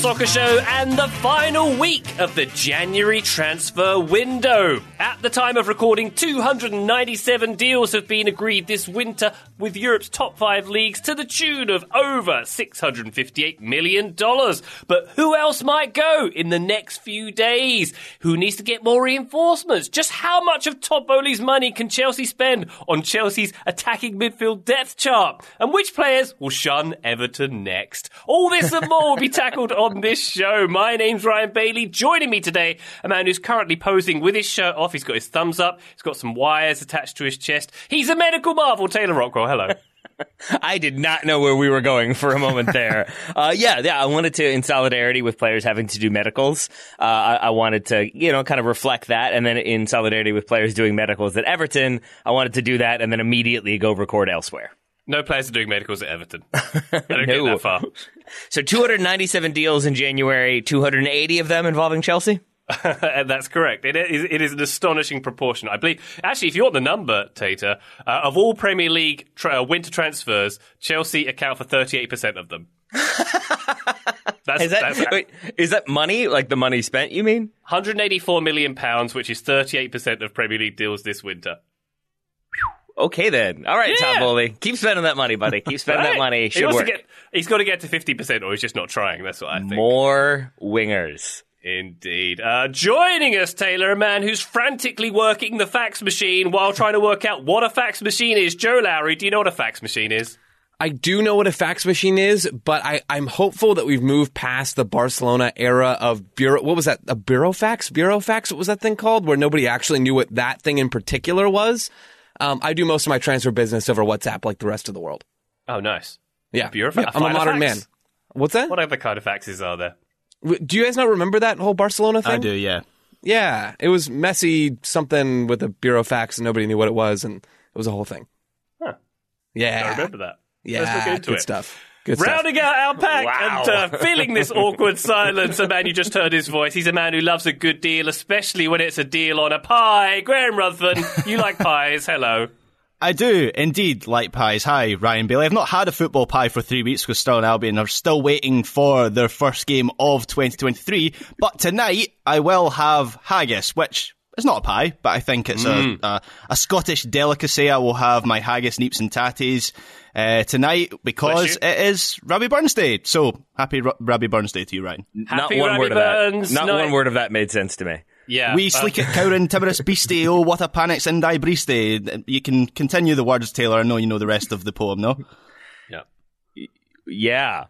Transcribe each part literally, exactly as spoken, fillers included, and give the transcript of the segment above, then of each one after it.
Soccer Show and the final week of the January transfer window. At the time of recording, two hundred ninety-seven deals have been agreed this winter with Europe's top five leagues to the tune of over six hundred fifty-eight million dollars. But who else might go in the next few days? Who needs to get more reinforcements? Just how much of Topoli's money can Chelsea spend on Chelsea's attacking midfield depth chart? And which players will shun Everton next? All this and more will be tackled on this show. My name's Ryan Bailey. Joining me today, a man who's currently posing with his shirt off. He's got his thumbs up. He's got some wires attached to his chest. He's a medical marvel, Taylor Rockwell. Hello. I did not know where we were going for a moment there. uh, yeah, yeah, I wanted to, in solidarity with players having to do medicals, uh, I, I wanted to, you know, kind of reflect that. And then in solidarity with players doing medicals at Everton, I wanted to do that and then immediately go record elsewhere. No players are doing medicals at Everton. I don't no. get that far. So two hundred ninety-seven deals in January, two hundred eighty of them involving Chelsea? And that's correct. It is, it is an astonishing proportion. I believe, actually, if you want the number, Tater, uh, of all Premier League tra- winter transfers, Chelsea account for thirty-eight percent of them. That's, is, that, that's, wait, is that money? Like the money spent, you mean? one hundred eighty-four million pounds, which is thirty-eight percent of Premier League deals this winter. Okay, then. All right, yeah. Tom Bowley. Keep spending that money, buddy. Keep spending right. that money. Should he work. Get, he's got to get to fifty percent or he's just not trying. That's what I think. More wingers. Indeed. Uh, joining us, Taylor, a man who's frantically working the fax machine while trying to work out what a fax machine is. Joe Lowry, do you know what a fax machine is? I do know what a fax machine is, but I, I'm hopeful that we've moved past the Barcelona era of bureau. What was that? A burofax? Burofax? What was that thing called? Where nobody actually knew what that thing in particular was. Um, I do most of my transfer business over WhatsApp like the rest of the world. Oh, nice. Yeah. Burofax? Yeah, I'm a modern man. What's that? What other kind of faxes are there? Do you guys not remember that whole Barcelona thing? I do, yeah. Yeah. It was messy something with a burofax and nobody knew what it was, and it was a whole thing. Huh. Yeah. I remember that. Yeah. Let's look into good it. stuff. Good Rounding stuff. out our pack Wow. and uh, filling this awkward silence, a man you just heard his voice. He's a man who loves a good deal, especially when it's a deal on a pie. Graham Ruthven, you like pies. Hello. I do indeed like pies. Hi, Ryan Bailey. I've not had a football pie for three weeks because Stirling Albion are still waiting for their first game of twenty twenty-three. But tonight I will have haggis, which is not a pie, but I think it's mm. a, a a Scottish delicacy. I will have my haggis, neeps and tatties uh, tonight because it is Robbie Burns Day. So happy Ro- Robbie Burns Day to you, Ryan. Happy not one Robbie word Burns. of that. Not no. one word of that made sense to me. Yeah, We sleek it cowrin timorous beastie, oh what a panics in thy breastie. You can continue the words, Taylor. I know you know the rest of the poem, no? Yeah. Yeah.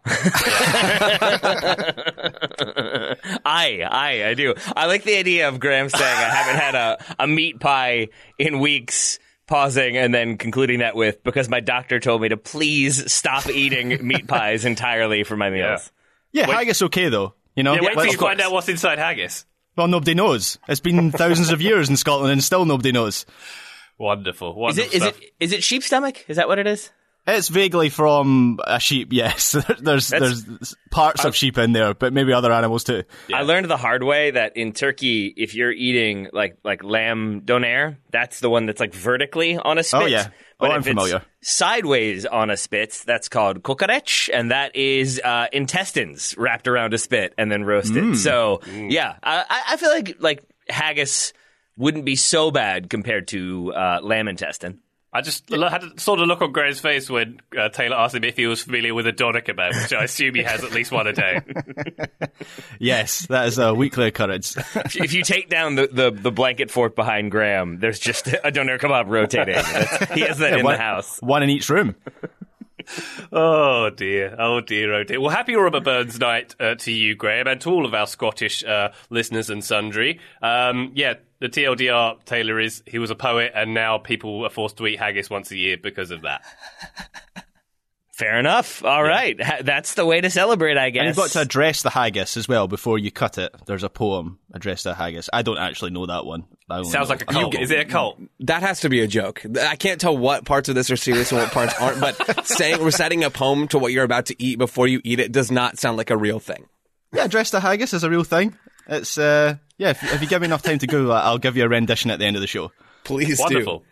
I, I, I do. I like the idea of Graham saying I haven't had a, a meat pie in weeks, pausing and then concluding that with, because my doctor told me to please stop eating meat pies entirely for my meals. Yeah, Wait. haggis okay though. You know? Yeah, wait till Let's- you find out what's inside haggis. Well, nobody knows. It's been thousands of years in Scotland and still nobody knows. Wonderful, Is wonderful it, is stuff. it, is it sheep stomach? Is that what it is? It's vaguely from a sheep, yes. There's That's- there's parts of sheep in there, but maybe other animals too. Yeah. I learned the hard way that in Turkey, if you're eating like like lamb doner, that's the one that's like vertically on a spit. Oh, yeah. But Oh, I'm if it's familiar. sideways on a spit, that's called kokoreç, and that is uh, intestines wrapped around a spit and then roasted. Mm. So, yeah, I, I feel like like haggis wouldn't be so bad compared to uh, lamb intestine. I just had to sort of look on Graham's face when uh, Taylor asked him if he was familiar with a doner kebab, which I assume he has at least one a day. Yes, that is a weekly occurrence. If you take down the, the, the blanket fort behind Graham, there's just a doner kebab rotating. That's, he has that Yeah, in one, the house. One in each room. Oh dear, oh dear, oh dear. Well, happy Robert Burns night uh, to you, Graham, and to all of our Scottish uh, listeners and sundry. Um, yeah, the T L D R, Taylor, is he was a poet, and now people are forced to eat haggis once a year because of that. Fair enough. All yeah. right. Ha- that's the way to celebrate, I guess. And you've got to address the haggis as well before you cut it. There's a poem addressed to haggis. I don't actually know that one. Sounds like a cult. Is it a cult? That has to be a joke. I can't tell what parts of this are serious and what parts aren't, but saying reciting a poem to what you're about to eat before you eat it does not sound like a real thing. Yeah, address the haggis is a real thing. It's, uh, yeah, if, if you give me enough time to Google it, I'll give you a rendition at the end of the show. Please Wonderful. do.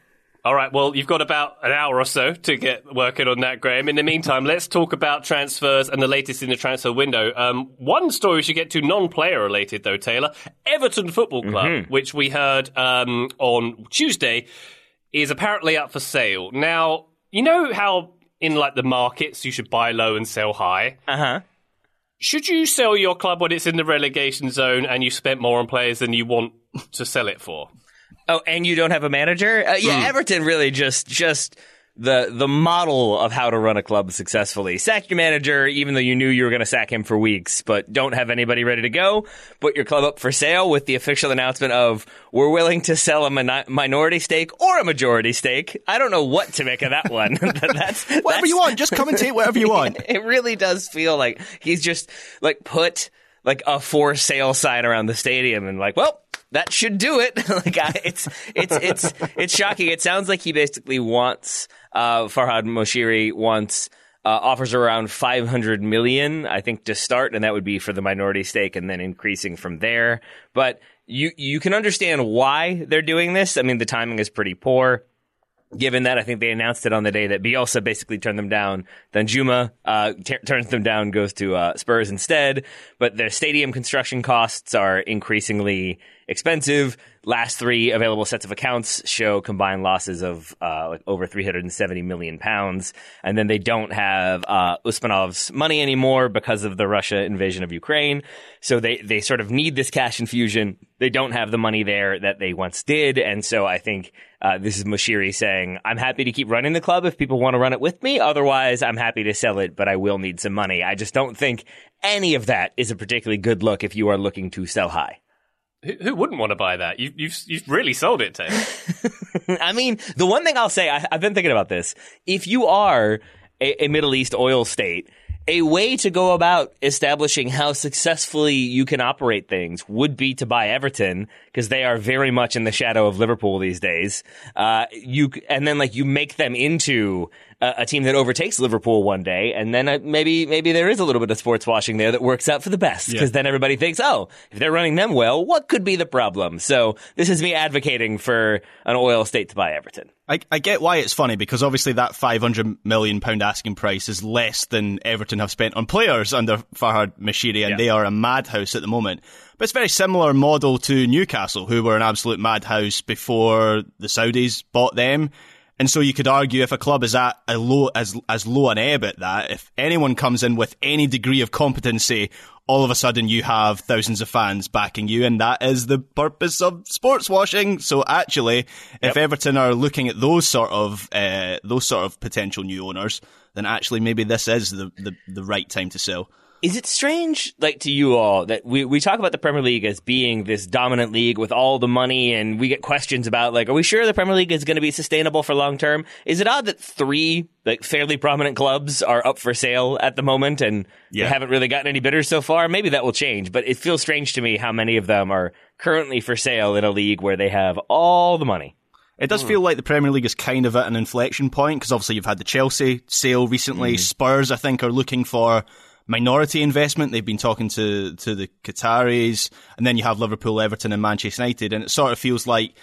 All right, well, you've got about an hour or so to get working on that, Graham. In the meantime, let's talk about transfers and the latest in the transfer window. Um, one story we should get to, non-player related, though, Taylor. Everton Football Club, mm-hmm. which we heard um, on Tuesday, is apparently up for sale. Now, you know how in like the markets you should buy low and sell high? Uh-huh. Should you sell your club when it's in the relegation zone and you spent more on players than you want to sell it for? Oh, and you don't have a manager? Uh, yeah, mm. Everton really just just the the model of how to run a club successfully. Sack your manager, even though you knew you were going to sack him for weeks, but don't have anybody ready to go. Put your club up for sale with the official announcement of, we're willing to sell a min- minority stake or a majority stake. I don't know what to make of that one. that's Whatever that's, you want, just commentate whatever you want. It really does feel like he's just like put like a for sale sign around the stadium and like, well, that should do it. like I, it's it's it's it's shocking. It sounds like he basically wants uh, Farhad Moshiri wants uh, offers around five hundred million, I think, to start, and that would be for the minority stake, and then increasing from there. But you you can understand why they're doing this. I mean, the timing is pretty poor. Given that, I think they announced it on the day that Bielsa basically turned them down. Then Juma uh, t- turns them down, goes to uh, Spurs instead. But their stadium construction costs are increasingly expensive. Last three available sets of accounts show combined losses of uh, like over three hundred seventy million pounds. And then they don't have uh, Usmanov's money anymore because of the Russia invasion of Ukraine. So they, they sort of need this cash infusion. They don't have the money there that they once did. And so I think uh, this is Moshiri saying, I'm happy to keep running the club if people want to run it with me. Otherwise, I'm happy to sell it, but I will need some money. I just don't think any of that is a particularly good look if you are looking to sell high. Who wouldn't want to buy that? You, you've you've really sold it, Taylor. I mean, the one thing I'll say, I, I've been thinking about this. If you are a, a Middle East oil state, a way to go about establishing how successfully you can operate things would be to buy Everton, because they are very much in the shadow of Liverpool these days. Uh, you and then like you make them into a, a team that overtakes Liverpool one day, and then uh, maybe maybe there is a little bit of sports washing there that works out for the best, because yeah. then everybody thinks, oh, if they're running them well, what could be the problem? So this is me advocating for an oil state to buy Everton. I, I get why it's funny, because obviously that five hundred million pounds asking price is less than Everton have spent on players under Farhad Moshiri, and yeah. they are a madhouse at the moment. But it's a very similar model to Newcastle, who were an absolute madhouse before the Saudis bought them. And so you could argue, if a club is at a low, as as low an ebb at that, if anyone comes in with any degree of competency, all of a sudden you have thousands of fans backing you, and that is the purpose of sports washing. So actually, if yep. Everton are looking at those sort of uh, those sort of potential new owners, then actually maybe this is the, the, the right time to sell. Is it strange, like, to you all that we, we talk about the Premier League as being this dominant league with all the money, and we get questions about, like, are we sure the Premier League is going to be sustainable for long term? Is it odd that three, like, fairly prominent clubs are up for sale at the moment, and yeah. they haven't really gotten any bidders so far? Maybe that will change, but it feels strange to me how many of them are currently for sale in a league where they have all the money. It does feel like the Premier League is kind of at an inflection point, because obviously you've had the Chelsea sale recently. Mm. Spurs, I think, are looking for minority investment. They've been talking to, to the Qataris, and then you have Liverpool, Everton and Manchester United, and it sort of feels like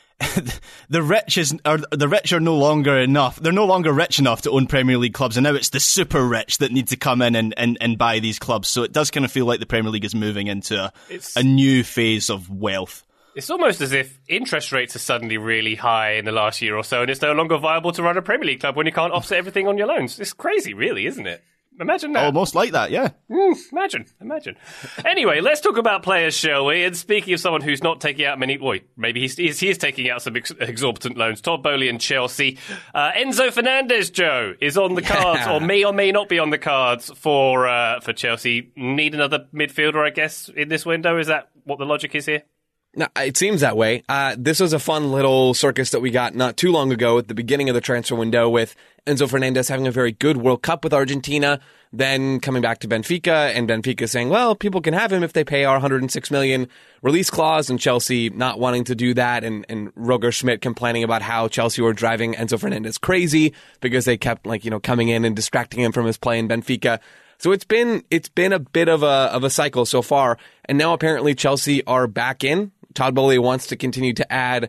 the rich is, or the rich are no longer enough. They're no longer rich enough to own Premier League clubs, and now it's the super rich that need to come in and, and, and buy these clubs. So it does kind of feel like the Premier League is moving into a, a new phase of wealth. It's almost as if interest rates are suddenly really high in the last year or so, and it's no longer viable to run a Premier League club when you can't offset everything on your loans. It's crazy, really, isn't it? Imagine that. Almost like that, yeah. Mm, imagine, imagine. Anyway, let's talk about players, shall we? And speaking of someone who's not taking out many, boy, maybe he's, he's, he is taking out some ex- exorbitant loans. Todd Boehly and Chelsea. Uh, Enzo Fernandez, Joe, is on the cards, yeah. or may or may not be on the cards for uh, for Chelsea. Need another midfielder, I guess, in this window. Is that what the logic is here? No, it seems that way. Uh, this was a fun little circus that we got not too long ago at the beginning of the transfer window, with Enzo Fernandez having a very good World Cup with Argentina, then coming back to Benfica, and Benfica saying, well, people can have him if they pay our one hundred six million dollars release clause, and Chelsea not wanting to do that, and, and Roger Schmidt complaining about how Chelsea were driving Enzo Fernandez crazy because they kept, like, you know, coming in and distracting him from his play in Benfica. So it's been it's been a bit of a of a cycle so far, and now apparently Chelsea are back in. Todd Boehly wants to continue to add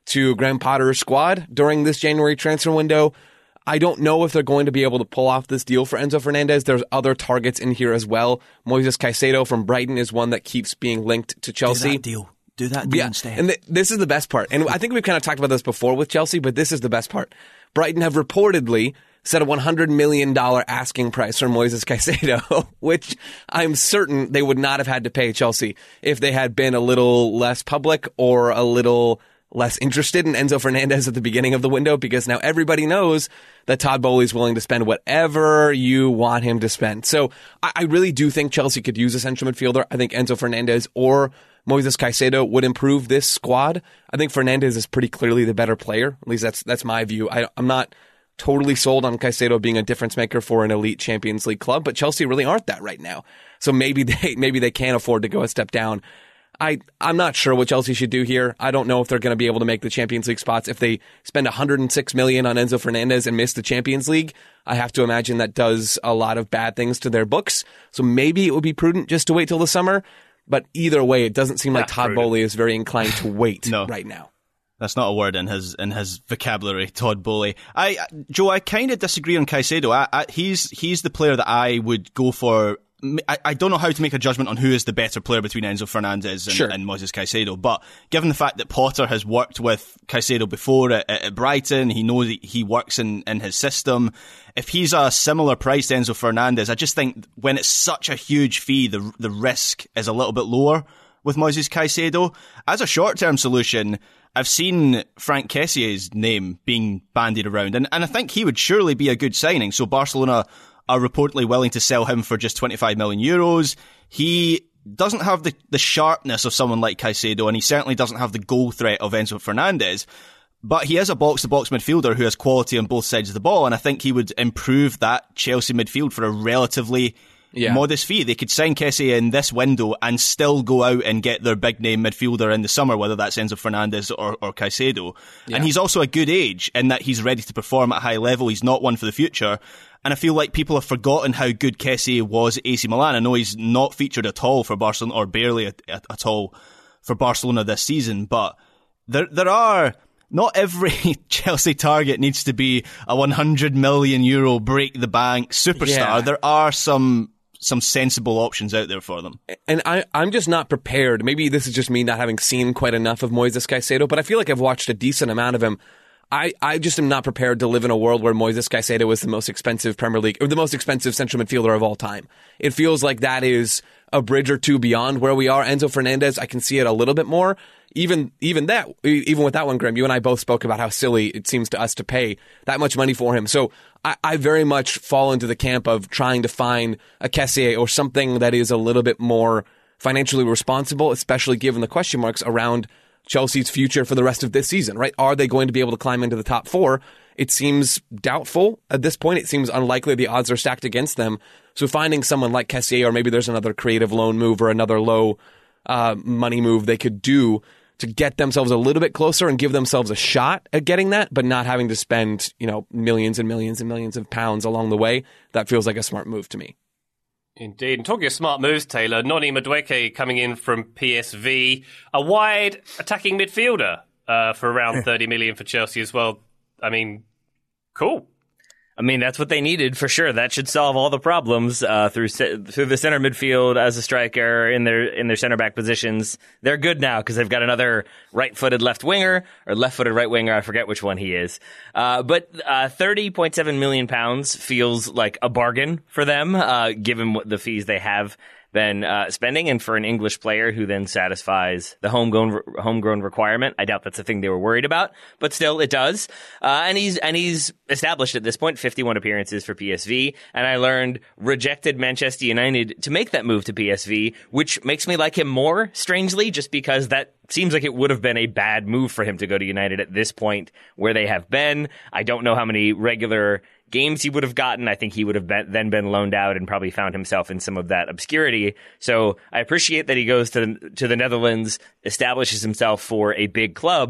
to Graham Potter's squad during this January transfer window. I don't know if they're going to be able to pull off this deal for Enzo Fernandez. There's other targets in here as well. Moises Caicedo from Brighton is one that keeps being linked to Chelsea. Do that deal. Do that deal yeah. instead. And th- this is the best part. And I think we've kind of talked about this before with Chelsea, but this is the best part. Brighton have reportedly set a one hundred million dollars asking price for Moises Caicedo, which I'm certain they would not have had to pay Chelsea if they had been a little less public or a little less interested in Enzo Fernandez at the beginning of the window, because now everybody knows that Todd Boehly is willing to spend whatever you want him to spend. So I, I really do think Chelsea could use a central midfielder. I think Enzo Fernandez or Moises Caicedo would improve this squad. I think Fernandez is pretty clearly the better player. At least that's that's my view. I, I'm not totally sold on Caicedo being a difference maker for an elite Champions League club, but Chelsea really aren't that right now. So maybe they maybe they can't afford to go a step down. I, I'm not sure what Chelsea should do here. I don't know if they're going to be able to make the Champions League spots. If they spend one hundred six million dollars on Enzo Fernandez and miss the Champions League, I have to imagine that does a lot of bad things to their books. So maybe it would be prudent just to wait till the summer. But either way, it doesn't seem like Todd Boehly is very inclined to wait no. right now. That's not a word in his in his vocabulary, Todd Boehly. I, Joe, I kind of disagree on Caicedo. I, I, he's he's the player that I would go for. I, I don't know how to make a judgment on who is the better player between Enzo Fernandez and, sure. and Moises Caicedo, but given the fact that Potter has worked with Caicedo before at, at Brighton, he knows he works in, in his system. If he's a similar price to Enzo Fernandez, I just think when it's such a huge fee, the the risk is a little bit lower with Moises Caicedo. As a short-term solution, I've seen Frank Kessier's name being bandied around, and, and I think he would surely be a good signing. So Barcelona are reportedly willing to sell him for just twenty-five million euros. He doesn't have the, the sharpness of someone like Caicedo, and he certainly doesn't have the goal threat of Enzo Fernandez. But he is a box-to-box midfielder who has quality on both sides of the ball, and I think he would improve that Chelsea midfield for a relatively yeah. modest fee. They could sign Kessie in this window and still go out and get their big-name midfielder in the summer, whether that's Enzo Fernandez or, or Caicedo. Yeah. And he's also a good age in that he's ready to perform at a high level. He's not one for the future. And I feel like people have forgotten how good Kessie was at A C Milan. I know he's not featured at all for Barcelona, or barely at, at, at all for Barcelona this season, but there there are... Not every Chelsea target needs to be a one hundred million euro break the bank superstar. Yeah. There are some some sensible options out there for them. And I, I'm just not prepared. Maybe this is just me not having seen quite enough of Moises Caicedo, but I feel like I've watched a decent amount of him. I, I just am not prepared to live in a world where Moises Caicedo is the most expensive Premier League, or the most expensive central midfielder of all time. It feels like that is a bridge or two beyond where we are. Enzo Fernandez, I can see it a little bit more. Even even that, even with that one, Graham, you and I both spoke about how silly it seems to us to pay that much money for him. So I, I very much fall into the camp of trying to find a Kessié or something that is a little bit more financially responsible, especially given the question marks around Chelsea's future for the rest of this season, right? Are they going to be able to climb into the top four? It seems doubtful at this point. It seems unlikely. The odds are stacked against them. So finding someone like Kessié, or maybe there's another creative loan move or another low uh, money move they could do to get themselves a little bit closer and give themselves a shot at getting that, but not having to spend, you know, millions and millions and millions of pounds along the way. That feels like a smart move to me. Indeed. And talking of smart moves, Taylor, Noni Madueke coming in from P S V, a wide attacking midfielder uh, for around thirty million for Chelsea as well. I mean, cool. I mean, that's what they needed for sure. That should solve all the problems uh, through through the center midfield as a striker in their in their center back positions. They're good now because they've got another right-footed left winger or left-footed right winger. I forget which one he is. Uh, but uh, thirty point seven million pounds feels like a bargain for them, uh, given what the fees they have been uh, spending, and for an English player who then satisfies the homegrown homegrown requirement. I doubt that's the thing they were worried about, but still, it does. Uh, and he's and he's established at this point fifty-one appearances for P S V, and I learned rejected Manchester United to make that move to P S V, which makes me like him more, strangely, just because that seems like it would have been a bad move for him to go to United at this point where they have been. I don't know how many regular games he would have gotten. I think he would have been, then been loaned out and probably found himself in some of that obscurity. So I appreciate that he goes to to the Netherlands, establishes himself for a big club,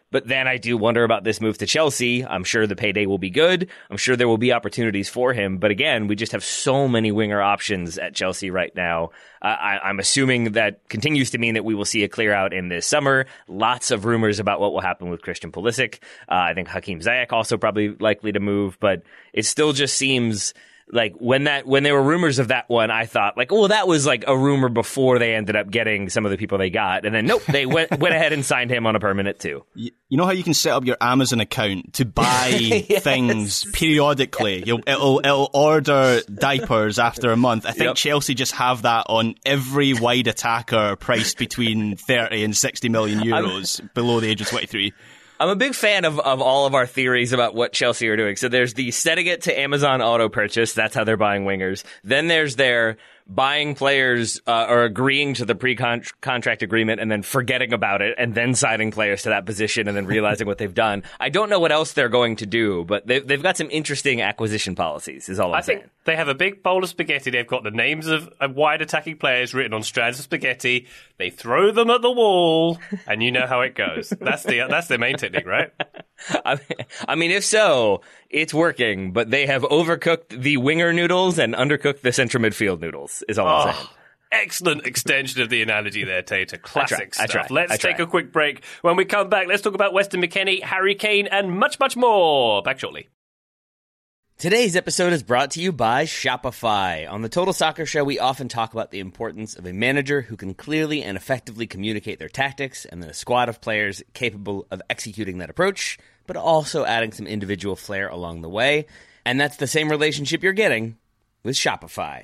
But then I do wonder about this move to Chelsea. I'm sure the payday will be good. I'm sure there will be opportunities for him. But again, we just have so many winger options at Chelsea right now. Uh, I, I'm assuming that continues to mean that we will see a clear out in this summer. Lots of rumors about what will happen with Christian Pulisic. Uh, I think Hakim Ziyech also probably likely to move, but it still just seems like when that when there were rumors of that one, I thought like, oh, that was like a rumor before they ended up getting some of the people they got, and then nope, they went went ahead and signed him on a permanent too. You, you know how you can set up your Amazon account to buy yes. things periodically? You'll, it'll it'll order diapers after a month. I think yep. Chelsea just have that on every wide attacker priced between thirty and sixty million euros I'm, below the age of twenty-three. I'm a big fan of, of all of our theories about what Chelsea are doing. So there's the setting it to Amazon auto purchase. That's how they're buying wingers. Then there's their buying players uh, or agreeing to the pre-contract agreement and then forgetting about it and then signing players to that position and then realizing what they've done. I don't know what else they're going to do, but they've, they've got some interesting acquisition policies is all I'm I saying. think they have a big bowl of spaghetti. They've got the names of wide attacking players written on strands of spaghetti. They throw them at the wall, and you know how it goes. That's the that's their main technique, right? I mean, I mean, if so, it's working, but they have overcooked the winger noodles and undercooked the central midfield noodles, is all oh, I'm saying. Excellent extension of the analogy there, Tater. Classic I try, stuff. I try, let's I take try. a quick break. When we come back, let's talk about Weston McKennie, Harry Kane, and much, much more. Back shortly. Today's episode is brought to you by Shopify. On the Total Soccer Show, we often talk about the importance of a manager who can clearly and effectively communicate their tactics, and then a squad of players capable of executing that approach, but also adding some individual flair along the way. And that's the same relationship you're getting with Shopify.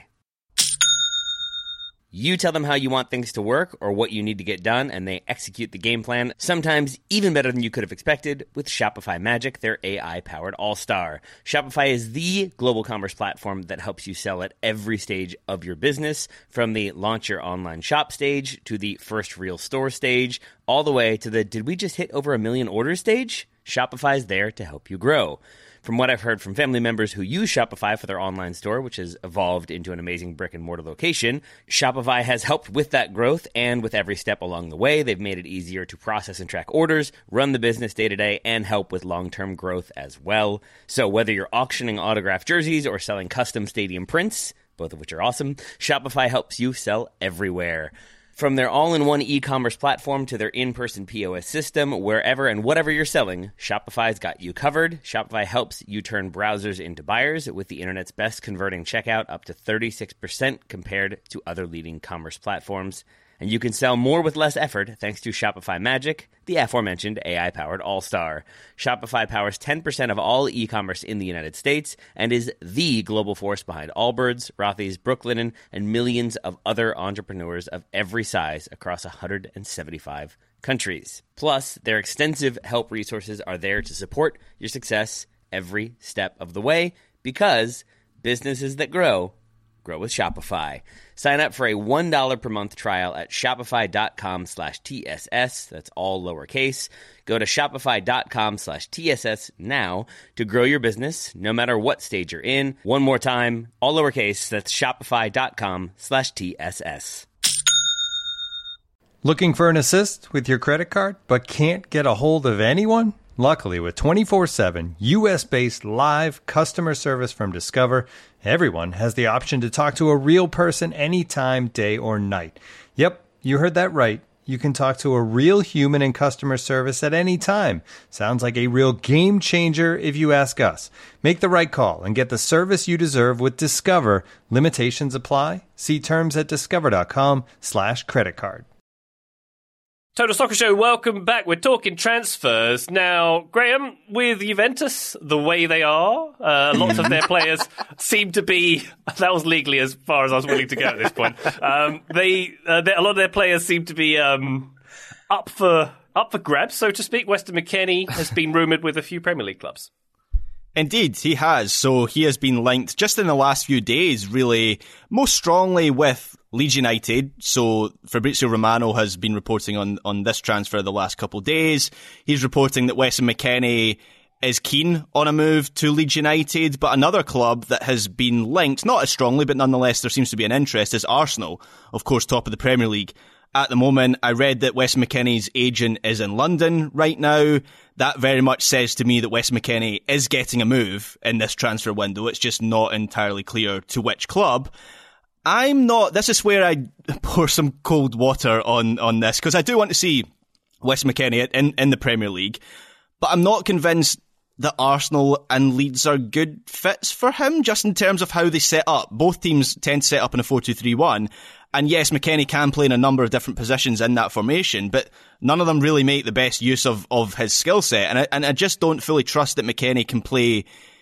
You tell them how you want things to work or what you need to get done, and they execute the game plan, sometimes even better than you could have expected, with Shopify Magic, their A I-powered all-star. Shopify is the global commerce platform that helps you sell at every stage of your business, from the launch your online shop stage to the first real store stage, all the way to the did we just hit over a million orders stage? Shopify is there to help you grow. From what I've heard from family members who use Shopify for their online store, which has evolved into an amazing brick-and-mortar location, Shopify has helped with that growth, and with every step along the way, they've made it easier to process and track orders, run the business day-to-day, and help with long-term growth as well. So whether you're auctioning autographed jerseys or selling custom stadium prints, both of which are awesome, Shopify helps you sell everywhere. From their all-in-one e-commerce platform to their in-person P O S system, wherever and whatever you're selling, Shopify's got you covered. Shopify helps you turn browsers into buyers with the internet's best converting checkout, up to thirty-six percent compared to other leading commerce platforms. And you can sell more with less effort thanks to Shopify Magic, the aforementioned A I-powered all-star. Shopify powers ten percent of all e-commerce in the United States and is the global force behind Allbirds, Rothy's, Brooklinen, and millions of other entrepreneurs of every size across one hundred seventy-five countries. Plus, their extensive help resources are there to support your success every step of the way, because businesses that grow, grow with Shopify. Sign up for a one dollar per month trial at shopify.com slash TSS. That's all lowercase. Go to shopify.com slash TSS now to grow your business, no matter what stage you're in. One more time, all lowercase. That's shopify.com slash TSS. Looking for an assist with your credit card, but can't get a hold of anyone? Luckily, with twenty-four seven U S-based live customer service from Discover, everyone has the option to talk to a real person anytime, day or night. Yep, you heard that right. You can talk to a real human in customer service at any time. Sounds like a real game changer if you ask us. Make the right call and get the service you deserve with Discover. Limitations apply. See terms at discover.com slash credit card. Total Soccer Show, welcome back. We're talking transfers. Now, Graham, with Juventus, the way they are, uh, lots of their players seem to be, that was legally as far as I was willing to go at this point, um, they, uh, a lot of their players seem to be um, up for up for grabs, so to speak. Weston McKennie has been rumoured with a few Premier League clubs. Indeed, he has. So he has been linked just in the last few days, really, most strongly with Leeds United. So Fabrizio Romano has been reporting on, on this transfer the last couple of days. He's reporting that Weston McKennie is keen on a move to Leeds United, but another club that has been linked, not as strongly, but nonetheless there seems to be an interest, is Arsenal, of course, top of the Premier League at the moment. I read that Weston McKennie's agent is in London right now. That very much says to me that Weston McKennie is getting a move in this transfer window. It's just not entirely clear to which club. I'm not, this is where I pour some cold water on, on this, because I do want to see Weston McKennie in, in the Premier League, but I'm not convinced that Arsenal and Leeds are good fits for him, just in terms of how they set up. Both teams tend to set up in a four two three one, and yes, McKennie can play in a number of different positions in that formation, but none of them really make the best use of, of his skill set, and I, and I just don't fully trust that McKennie can play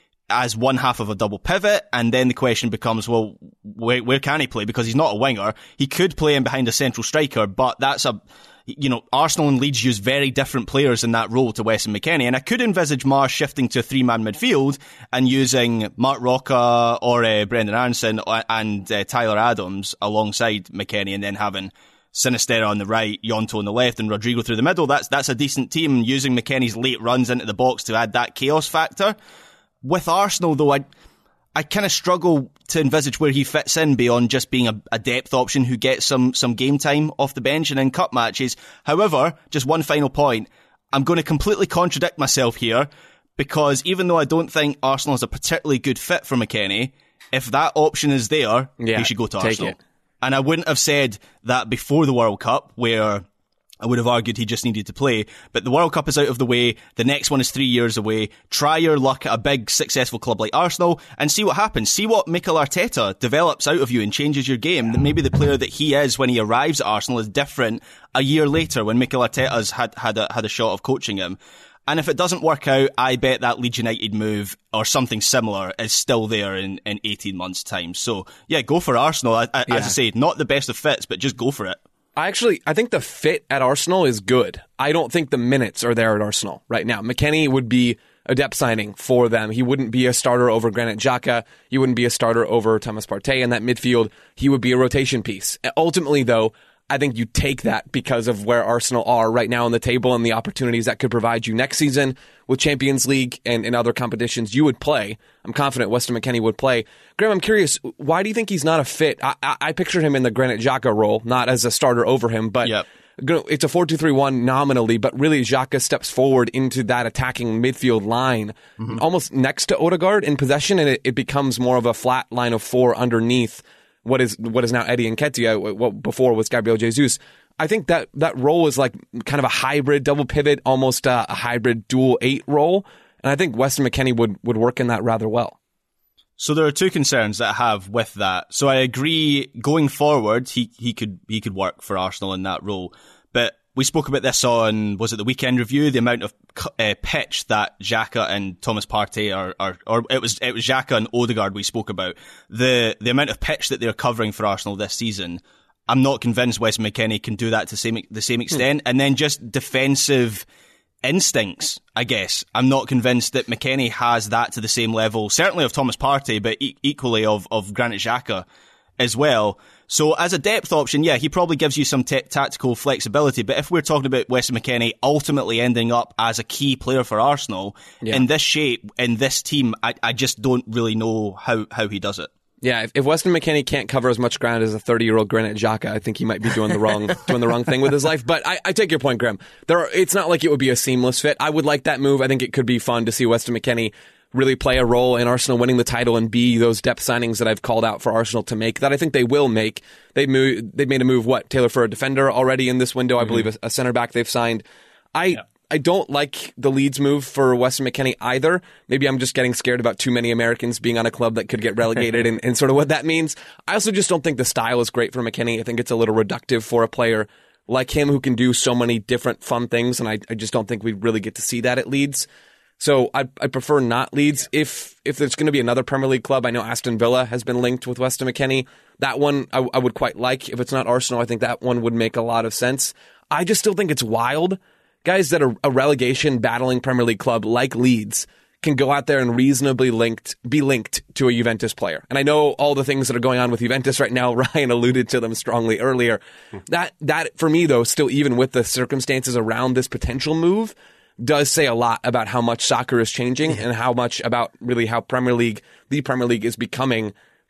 as one half of a double pivot, and then the question becomes, well, where, where can he play? Because he's not a winger. He could play in behind a central striker, but that's a... You know, Arsenal and Leeds use very different players in that role to Weston McKennie, and I could envisage Marsh shifting to a three-man midfield and using Mark Rocca or uh, Brendan Aronson and uh, Tyler Adams alongside McKennie, and then having Sinisterra on the right, Yonto on the left, and Rodrigo through the middle. That's that's a decent team, using McKennie's late runs into the box to add that chaos factor. With Arsenal, though, I I kind of struggle to envisage where he fits in beyond just being a, a depth option who gets some some game time off the bench and in cup matches. However, just one final point, I'm going to completely contradict myself here, because even though I don't think Arsenal is a particularly good fit for McKennie, if that option is there, yeah, he should go to take Arsenal. It. And I wouldn't have said that before the World Cup, where I would have argued he just needed to play. But the World Cup is out of the way. The next one is three years away. Try your luck at a big, successful club like Arsenal and see what happens. See what Mikel Arteta develops out of you and changes your game. Maybe the player that he is when he arrives at Arsenal is different a year later when Mikel Arteta's had, had, a, had a shot of coaching him. And if it doesn't work out, I bet that Leeds United move or something similar is still there in, in eighteen months' time. So, yeah, go for Arsenal. I, I, yeah. As I say, not the best of fits, but just go for it. I actually, I think the fit at Arsenal is good. I don't think the minutes are there at Arsenal right now. McKennie would be a depth signing for them. He wouldn't be a starter over Granit Xhaka. He wouldn't be a starter over Thomas Partey in that midfield. He would be a rotation piece. Ultimately, though, I think you take that because of where Arsenal are right now on the table and the opportunities that could provide you next season with Champions League and, and other competitions. You would play. I'm confident Weston McKennie would play. Graham, I'm curious, why do you think he's not a fit? I, I, I picture him in the Granit Xhaka role, not as a starter over him, but yep. It's a four two three one nominally, but really Xhaka steps forward into that attacking midfield line, mm-hmm. almost next to Odegaard in possession, and it, it becomes more of a flat line of four underneath what is what is now Eddie Nketiah, what before was Gabriel Jesus. I think that that role is like kind of a hybrid double pivot, almost a, a hybrid dual eight role, and I think Weston McKennie would, would work in that rather well. So there are two concerns that I have with that. So I agree, going forward, he, he could he could work for Arsenal in that role. But we spoke about this on, was it the weekend review? The amount of uh, pitch that Xhaka and Thomas Partey are, are, or it was it was Xhaka and Odegaard we spoke about. The the amount of pitch that they're covering for Arsenal this season, I'm not convinced Weston McKennie can do that to same, the same extent. Hmm. And then just defensive instincts, I guess. I'm not convinced that McKennie has that to the same level, certainly of Thomas Partey, but e- equally of, of Granit Xhaka as well. So as a depth option, yeah, he probably gives you some t- tactical flexibility, but if we're talking about Weston McKennie ultimately ending up as a key player for Arsenal, yeah. in this shape, in this team, I, I just don't really know how, how he does it. Yeah, if, if Weston McKennie can't cover as much ground as a thirty-year-old Granit Xhaka, I think he might be doing the wrong doing the wrong thing with his life. But I, I take your point, Graham. There are, it's not like it would be a seamless fit. I would like that move. I think it could be fun to see Weston McKennie really play a role in Arsenal winning the title and be those depth signings that I've called out for Arsenal to make, that I think they will make. They move, they made a move, what, Taylor, for a defender already in this window, I mm-hmm. believe a, a center back they've signed. I yeah. I don't like the Leeds move for Weston McKennie either. Maybe I'm just getting scared about too many Americans being on a club that could get relegated and, and sort of what that means. I also just don't think the style is great for McKennie. I think it's a little reductive for a player like him who can do so many different fun things, and I, I just don't think we really get to see that at Leeds. So I I prefer not Leeds. If if there's going to be another Premier League club, I know Aston Villa has been linked with Weston McKennie. That one I, I would quite like. If it's not Arsenal, I think that one would make a lot of sense. I just still think it's wild. Guys that are a relegation battling Premier League club like Leeds can go out there and reasonably linked be linked to a Juventus player. And I know all the things that are going on with Juventus right now. Ryan alluded to them strongly earlier. That that for me though, still even with the circumstances around this potential move, does say a lot about how much soccer is changing and how much about really how Premier League, the Premier League is becoming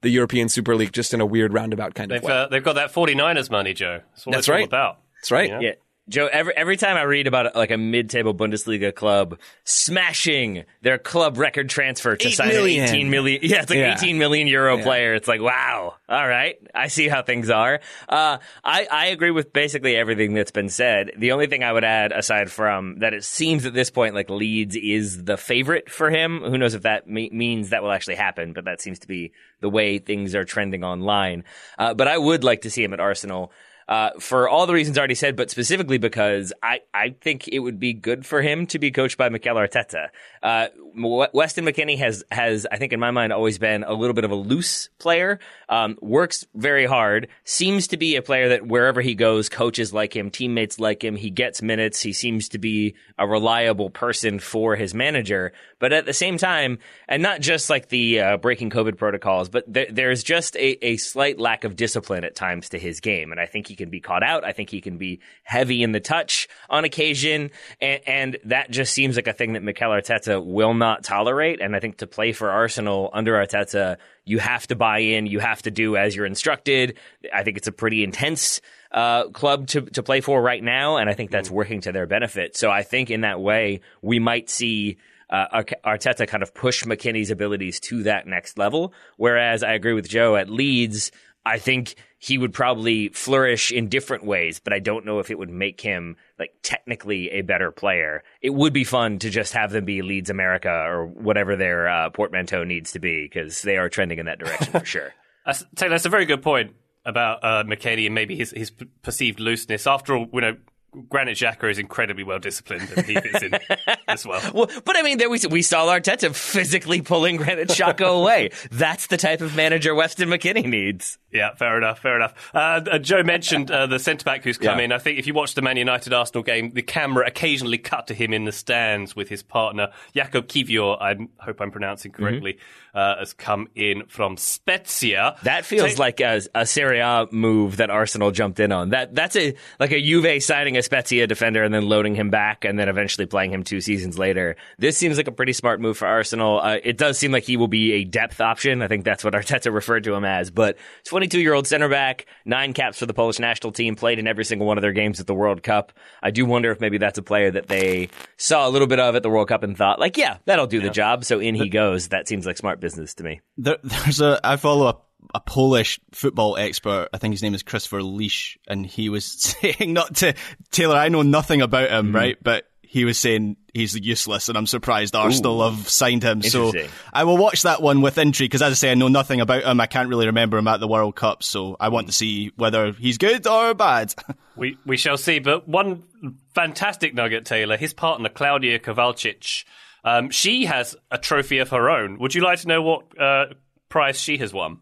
the European Super League just in a weird roundabout kind They've, of way. uh, they've got that forty-niners money, Joe. That's what That's it's all right. about. That's right. Yeah. Yeah. Joe, every every time I read about like a mid-table Bundesliga club smashing their club record transfer to Eight sign million. an eighteen million, yeah, it's like Yeah. eighteen million euro Yeah. player. It's like, wow, all right, I see how things are. Uh, I I agree with basically everything that's been said. The only thing I would add, aside from that, it seems at this point like Leeds is the favorite for him. Who knows if that me- means that will actually happen? But that seems to be the way things are trending online. Uh, but I would like to see him at Arsenal. Uh, for all the reasons already said, but specifically because I, I think it would be good for him to be coached by Mikel Arteta. Uh, Weston McKennie has, has, I think in my mind, always been a little bit of a loose player, um, works very hard, seems to be a player that wherever he goes, coaches like him, teammates like him, he gets minutes, he seems to be a reliable person for his manager. But at the same time, and not just like the uh, breaking COVID protocols, but th- there's just a, a slight lack of discipline at times to his game. And I think he can be caught out. I think he can be heavy in the touch on occasion. And, and that just seems like a thing that Mikel Arteta will not tolerate. And I think to play for Arsenal under Arteta, you have to buy in. You have to do as you're instructed. I think it's a pretty intense uh, club to, to play for right now. And I think that's working to their benefit. So I think in that way, we might see Uh, Arteta kind of push McKennie's abilities to that next level. Whereas I agree with Joe at Leeds, I think he would probably flourish in different ways, but I don't know if it would make him like technically a better player. It would be fun to just have them be Leeds America or whatever their uh, portmanteau needs to be, because they are trending in that direction for sure. That's, Taylor, that's a very good point about uh, McKennie and maybe his, his p- perceived looseness. After all, you know, Granit Xhaka is incredibly well disciplined, and he fits in as well. Well, but I mean, there we we saw Arteta physically pulling Granit Xhaka away. That's the type of manager Weston McKennie needs. Yeah, fair enough, fair enough. Uh, uh, Joe mentioned uh, the centre-back who's come Yeah. in. I think if you watch the Man United-Arsenal game, the camera occasionally cut to him in the stands with his partner. Jakob Kivior, I hope I'm pronouncing correctly, mm-hmm. uh, has come in from Spezia. That feels Ta- like a, a Serie A move that Arsenal jumped in on. That That's a like a Juve signing a Spezia defender and then loading him back and then eventually playing him two seasons later. This seems like a pretty smart move for Arsenal. Uh, it does seem like he will be a depth option. I think that's what Arteta referred to him as. But twenty-two-year-old center back, nine caps for the Polish national team, played in every single one of their games at the World Cup. I do wonder if maybe that's a player that they saw a little bit of at the World Cup and thought, like, yeah, that'll do yeah. the job. So in he goes. That seems like smart business to me. There, there's a, I follow a a Polish football expert, I think his name is Christopher Leash, and he was saying, not to, Taylor, I know nothing about him, mm-hmm. right? But he was saying he's useless, and I'm surprised Arsenal Ooh. have signed him. So I will watch that one with intrigue, because as I say, I know nothing about him. I can't really remember him at the World Cup, so I want to see whether he's good or bad. We we shall see. But one fantastic nugget, Taylor, his partner, Klaudia Kowalczyk, um, she has a trophy of her own. Would you like to know what uh, prize she has won?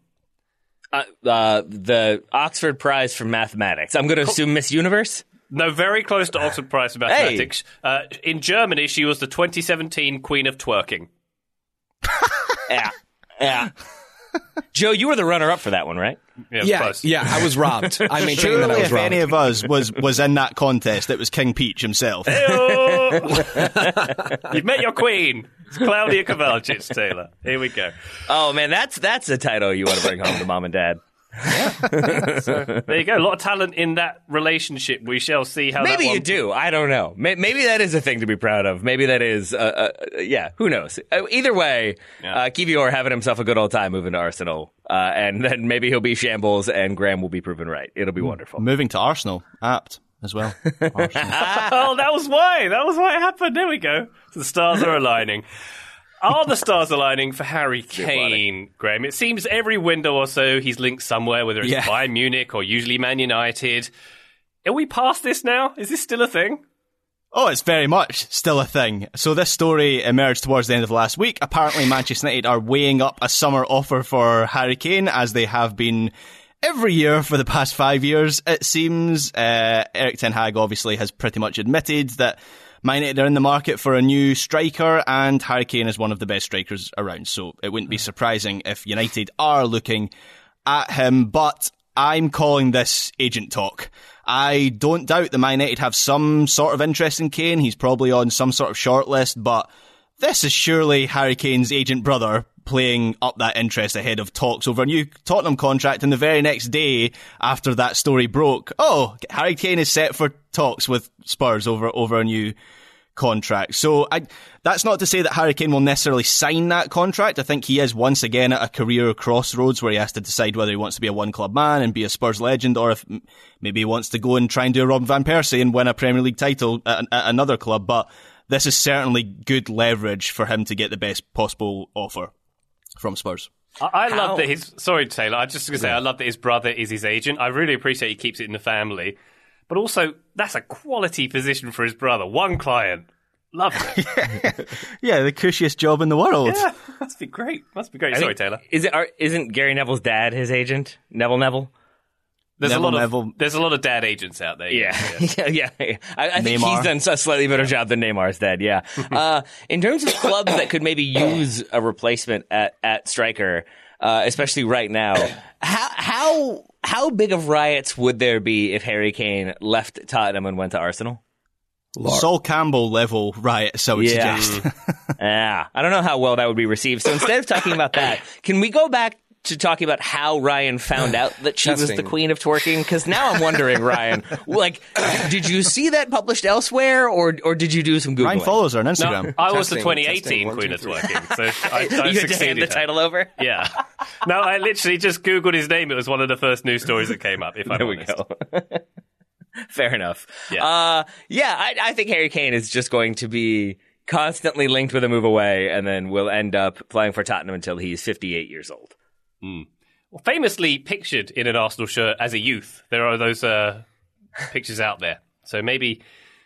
Uh, uh, the Oxford Prize for Mathematics. I'm going to assume Miss Universe? No, very close to Oxford Prize for Mathematics. Hey. Uh, in Germany, she was the twenty seventeen Queen of Twerking. yeah, yeah. Joe, you were the runner-up for that one, right? Yeah, yeah, close. yeah, I was robbed. I maintain Surely that I was if robbed. any of us was, was in that contest, it was King Peach himself. You've met your queen. It's Klaudia Kowalczyk, Taylor. Here we go. Oh, man, that's that's a title you want to bring home to mom and dad. So, there you go. A lot of talent in that relationship. We shall see how maybe that one... you do. I don't know. Maybe that is a thing to be proud of. Maybe that is, uh, uh, yeah, who knows? Uh, either way, yeah. uh, Kivior having himself a good old time moving to Arsenal. Uh, and then maybe he'll be shambles and Graham will be proven right. It'll be wonderful. Moving to Arsenal. Apt as well. Oh, that was why. That was why it happened. There we go. So the stars are aligning. Are the stars aligning for Harry Kane, Graham? It seems every window or so he's linked somewhere, whether it's yeah. Bayern Munich or usually Man United. Are we past this now? Is this still a thing? Oh, it's very much still a thing. So this story emerged towards the end of last week. Apparently Manchester United are weighing up a summer offer for Harry Kane, as they have been every year for the past five years, it seems. Uh, Erik ten Hag obviously has pretty much admitted that Man United are in the market for a new striker, and Harry Kane is one of the best strikers around, so it wouldn't be surprising if United are looking at him. But I'm calling this agent talk. I don't doubt that Man United have some sort of interest in Kane. He's probably on some sort of shortlist, but this is surely Harry Kane's agent brother playing up that interest ahead of talks over a new Tottenham contract, and the very next day after that story broke, oh, Harry Kane is set for talks with Spurs over over a new contract. So I, that's not to say that Harry Kane will necessarily sign that contract. I think he is once again at a career crossroads where he has to decide whether he wants to be a one-club man and be a Spurs legend, or if maybe he wants to go and try and do a Robin van Persie and win a Premier League title at, at another club. But this is certainly good leverage for him to get the best possible offer from Spurs. I, I love that his... Sorry, Taylor. I just going to say, yeah. I love that his brother is his agent. I really appreciate he keeps it in the family. But also, that's a quality position for his brother. One client. Love it. yeah. yeah, the cushiest job in the world. Yeah, must be great. Must be great. I Sorry, think, Taylor. Is it? Are, isn't Gary Neville's dad his agent? Neville Neville? There's Neville, a lot of Neville. There's a lot of dad agents out there. Yeah, yeah. yeah, yeah. I, I think Neymar. he's done a slightly better job than Neymar's dad. Yeah. uh, in terms of clubs that could maybe use a replacement at at striker, uh, especially right now, how how how big of riots would there be if Harry Kane left Tottenham and went to Arsenal? Sol Campbell level riots, I would Yeah. suggest. Yeah, I don't know how well that would be received. So instead of talking about that, can we go back to talking about how Ryan found out that she was the Testing. queen of twerking? Because now I'm wondering, Ryan, like, did you see that published elsewhere, or or did you do some Googling? Ryan follows her on No, Instagram. I was the Testing, twenty testing, eighteen one, Queen two, of three. Twerking, so I, I you had to hand succeeded the her. title over? Yeah. No, I literally just Googled his name. It was one of the first news stories that came up, if I'm There we honest. go. Fair enough. Yeah. Uh, yeah, I, I think Harry Kane is just going to be constantly linked with a move away, and then will end up playing for Tottenham until he's fifty-eight years old. Well, famously pictured in an Arsenal shirt as a youth. There are those uh, pictures out there. So maybe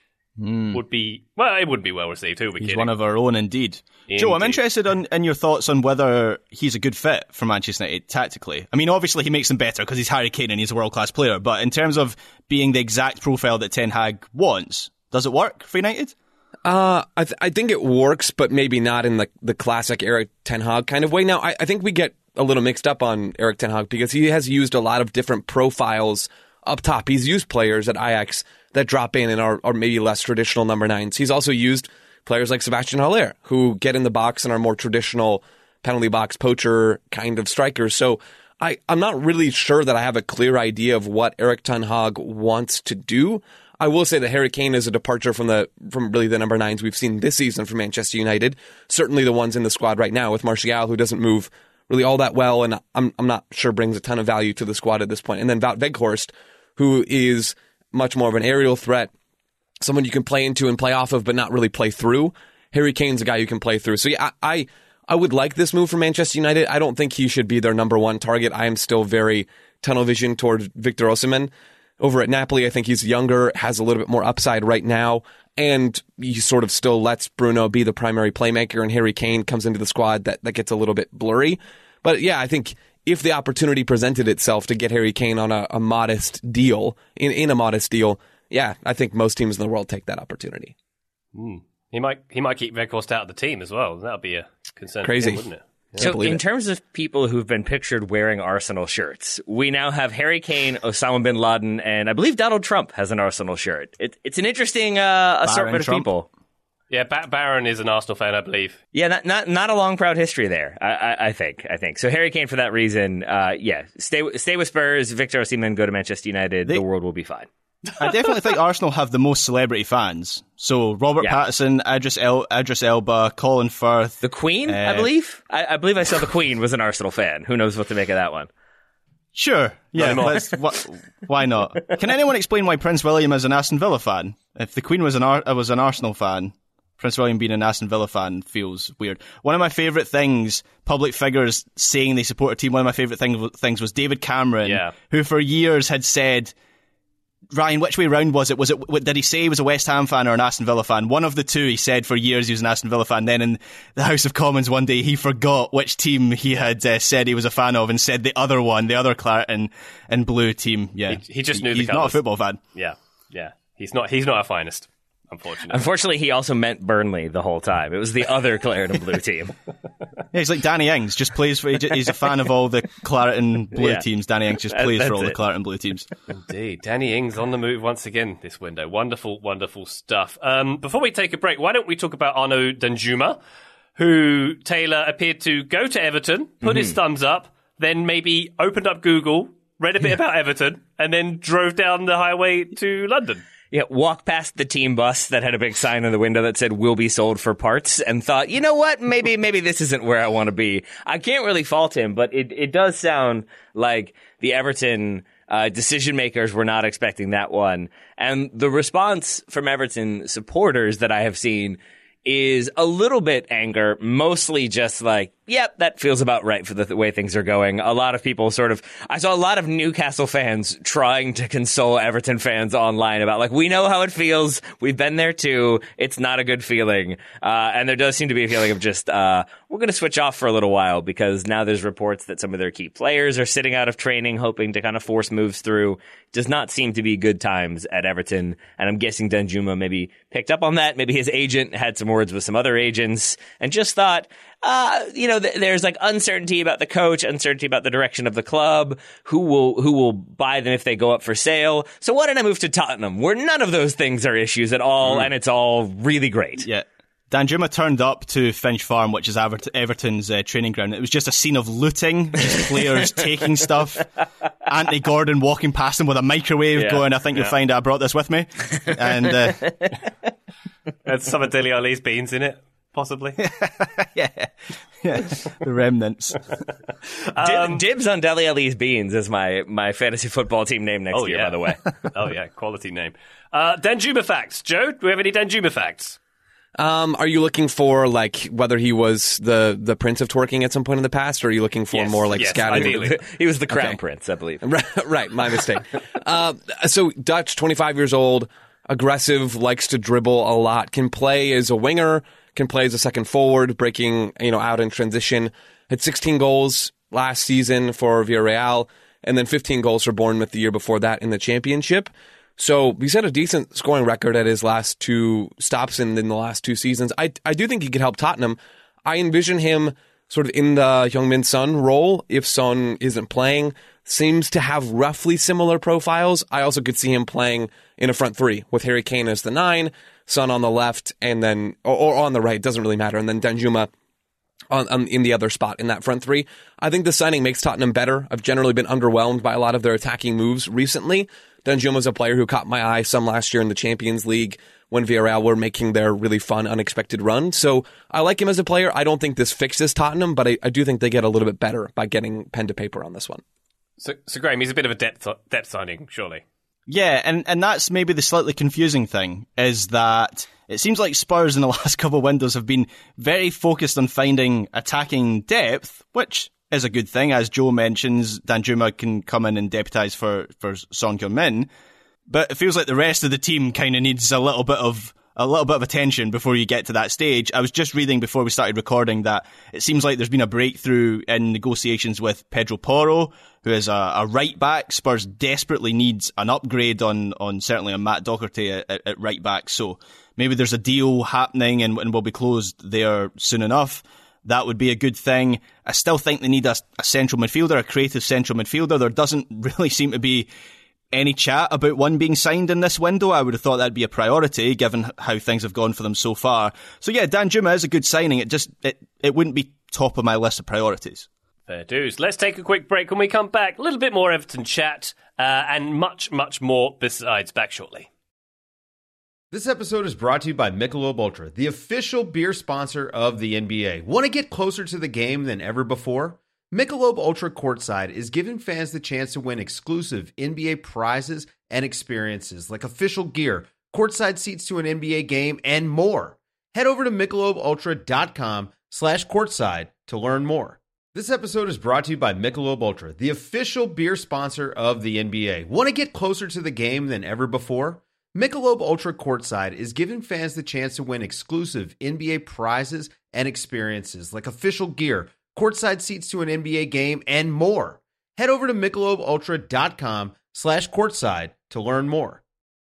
would be... Well, it wouldn't be well received. Who are we He's kidding? one of our own indeed. Joe, I'm Indeed. interested in, in your thoughts on whether he's a good fit for Manchester United tactically. I mean, obviously he makes them better because he's Harry Kane and he's a world-class player, but in terms of being the exact profile that Ten Hag wants, does it work for United? Uh, I, th- I think it works, but maybe not in the the classic Eric Ten Hag kind of way. Now, I, I think we get a little mixed up on Eric Ten Hag because he has used a lot of different profiles up top. He's used players at Ajax that drop in and are, are maybe less traditional number nines. He's also used players like Sebastian Haller, who get in the box and are more traditional penalty box poacher kind of strikers. So I, I'm not really sure that I have a clear idea of what Eric Ten Hag wants to do. I will say that Harry Kane is a departure from the from really the number nines we've seen this season for Manchester United. Certainly the ones in the squad right now with Martial, who doesn't move really all that well, and I'm I'm not sure brings a ton of value to the squad at this point. And then Wout Weghorst, who is much more of an aerial threat, someone you can play into and play off of, but not really play through. Harry Kane's a guy you can play through. So yeah, I I, I would like this move for Manchester United. I don't think he should be their number one target. I am still very tunnel vision toward Victor Osimhen. Over at Napoli, I think he's younger, has a little bit more upside right now, and he sort of still lets Bruno be the primary playmaker, and Harry Kane comes into the squad. That, that gets a little bit blurry. But yeah, I think if the opportunity presented itself to get Harry Kane on a, a modest deal, in, in a modest deal, yeah, I think most teams in the world take that opportunity. Mm. He might he might keep Weghorst out of the team as well. That would be a concern Crazy. for him, wouldn't it? So believe in it. terms of people who've been pictured wearing Arsenal shirts, we now have Harry Kane, Osama bin Laden, and I believe Donald Trump has an Arsenal shirt. It, it's an interesting uh, assortment of Trump. people. Yeah, ba- Barron is an Arsenal fan, I believe. Yeah, not not not a long, proud history there. I, I, I think. I think so. Harry Kane, for that reason, uh, yeah, stay stay with Spurs. Victor Osimhen, go to Manchester United. They- the world will be fine. I definitely think Arsenal have the most celebrity fans. So Robert Yeah. Pattinson, Idris, El- Idris Elba, Colin Firth. The Queen, I Uh, believe. I, I believe I saw the Queen was an Arsenal fan. Who knows what to make of that one? Sure, yeah. anymore. Let's, wh- why not? Can anyone explain why Prince William is an Aston Villa fan? If the Queen was an Ar- was an Arsenal fan, Prince William being an Aston Villa fan feels weird. One of my favourite things, public figures saying they support a team. One of my favourite thing- things was David Cameron, Yeah. who for years had said. Ryan, which way round was it? Was it did he say he was a West Ham fan or an Aston Villa fan? One of the two. He said for years he was an Aston Villa fan. Then in the House of Commons one day he forgot which team he had uh, said he was a fan of and said the other one, the other claret and, and blue team. Yeah, He- he just knew the he's not a colours. football fan. Yeah, yeah. He's not he's not our finest, unfortunately. Unfortunately, he also meant Burnley the whole time. It was the other claret and blue team. Yeah, he's like Danny Ings. Just plays for. he ju- He's a fan of all the claret and blue Yeah. teams. Danny Ings just That- plays for that's all the it. claret and blue teams. Indeed. Danny Ings on the move once again this window. Wonderful, wonderful stuff. Um, before we take a break, why don't we talk about Arnaud Danjuma, who Taylor appeared to go to Everton, put mm-hmm. his thumbs up, then maybe opened up Google, read a bit yeah. about Everton, and then drove down the highway to London. Yeah, walked past the team bus that had a big sign in the window that said "will be sold for parts" and thought, you know what, maybe maybe this isn't where I want to be. I can't really fault him, but it, it does sound like the Everton uh, decision makers were not expecting that one. And the response from Everton supporters that I have seen is a little bit anger, mostly just like, yep, that feels about right for the th- way things are going. A lot of people sort of, I saw a lot of Newcastle fans trying to console Everton fans online about like, we know how it feels. We've been there too. It's not a good feeling. Uh, and there does seem to be a feeling of just, uh, we're going to switch off for a little while because now there's reports that some of their key players are sitting out of training, hoping to kind of force moves through. Does not seem to be good times at Everton. And I'm guessing Danjuma maybe picked up on that. Maybe his agent had some words with some other agents and just thought, uh, you know, th- there's like uncertainty about the coach, uncertainty about the direction of the club, who will who will buy them if they go up for sale. So why did I move to Tottenham, where none of those things are issues at all, mm. and it's all really great? Yeah. Danjuma turned up to Finch Farm, which is Aver- Everton's uh, training ground. It was just a scene of looting, just players taking stuff. Anthony Gordon walking past him with a microwave yeah. going, I think yeah. you'll find I brought this with me. And uh, and some of Dele Alli's beans in it, possibly. yeah. yeah, the remnants. um, Dibs on Dele Alli's beans is my, my fantasy football team name next oh, year, yeah. by the way. Oh, yeah, quality name. Uh, Danjuma facts. Joe, do we have any Danjuma facts? Um, are you looking for like whether he was the, the prince of twerking at some point in the past, or are you looking for yes, more like yes, scouting? Ideally. He was the crown okay. prince, I believe. Right, right my mistake. uh, so Dutch, twenty-five years old, aggressive, likes to dribble a lot, can play as a winger, can play as a second forward, breaking you know out in transition. Had sixteen goals last season for Villarreal, and then fifteen goals for Bournemouth the year before that in the Championship. So he's had a decent scoring record at his last two stops in, in the last two seasons. I I do think he could help Tottenham. I envision him sort of in the Heung-min Son role if Son isn't playing. Seems to have roughly similar profiles. I also could see him playing in a front three with Harry Kane as the nine, Son on the left, and then or, or on the right, doesn't really matter, and then Danjuma On, on, in the other spot in that front three. I think the signing makes Tottenham better. I've generally been underwhelmed by a lot of their attacking moves recently. Danjuma's a player who caught my eye some last year in the Champions League when Villarreal were making their really fun, unexpected run. So I like him as a player. I don't think this fixes Tottenham, but I, I do think they get a little bit better by getting pen to paper on this one. So, so Graham, he's a bit of a depth, depth signing, surely. Yeah, and, and that's maybe the slightly confusing thing, is that it seems like Spurs in the last couple of windows have been very focused on finding attacking depth, which is a good thing. As Joe mentions, Danjuma can come in and deputise for, for Son Heung-min. But it feels like the rest of the team kind of needs a little bit of a little bit of attention before you get to that stage. I was just reading before we started recording that it seems like there's been a breakthrough in negotiations with Pedro Porro, who is a, a right back. Spurs desperately needs an upgrade on, on certainly on Matt Doherty at, at right back. So maybe there's a deal happening and, and will be closed there soon enough. That would be a good thing. I still think they need a, a central midfielder, a creative central midfielder. There doesn't really seem to be any chat about one being signed in this window. I would have thought that'd be a priority given how things have gone for them so far. So yeah, Danjuma is a good signing. It just, it, it wouldn't be top of my list of priorities. Fair dues. Let's take a quick break. When we come back, a little bit more Everton chat, uh, and much, much more besides. Back shortly. This episode is brought to you by Michelob Ultra, the official beer sponsor of the N B A. Want to get closer to the game than ever before? Michelob Ultra Courtside is giving fans the chance to win exclusive N B A prizes and experiences like official gear, courtside seats to an N B A game, and more. Head over to michelobultra.com slash courtside to learn more. This episode is brought to you by Michelob Ultra, the official beer sponsor of the N B A. Want to get closer to the game than ever before? Michelob Ultra Courtside is giving fans the chance to win exclusive N B A prizes and experiences like official gear, courtside seats to an N B A game, and more. Head over to michelobultra.com slash courtside to learn more.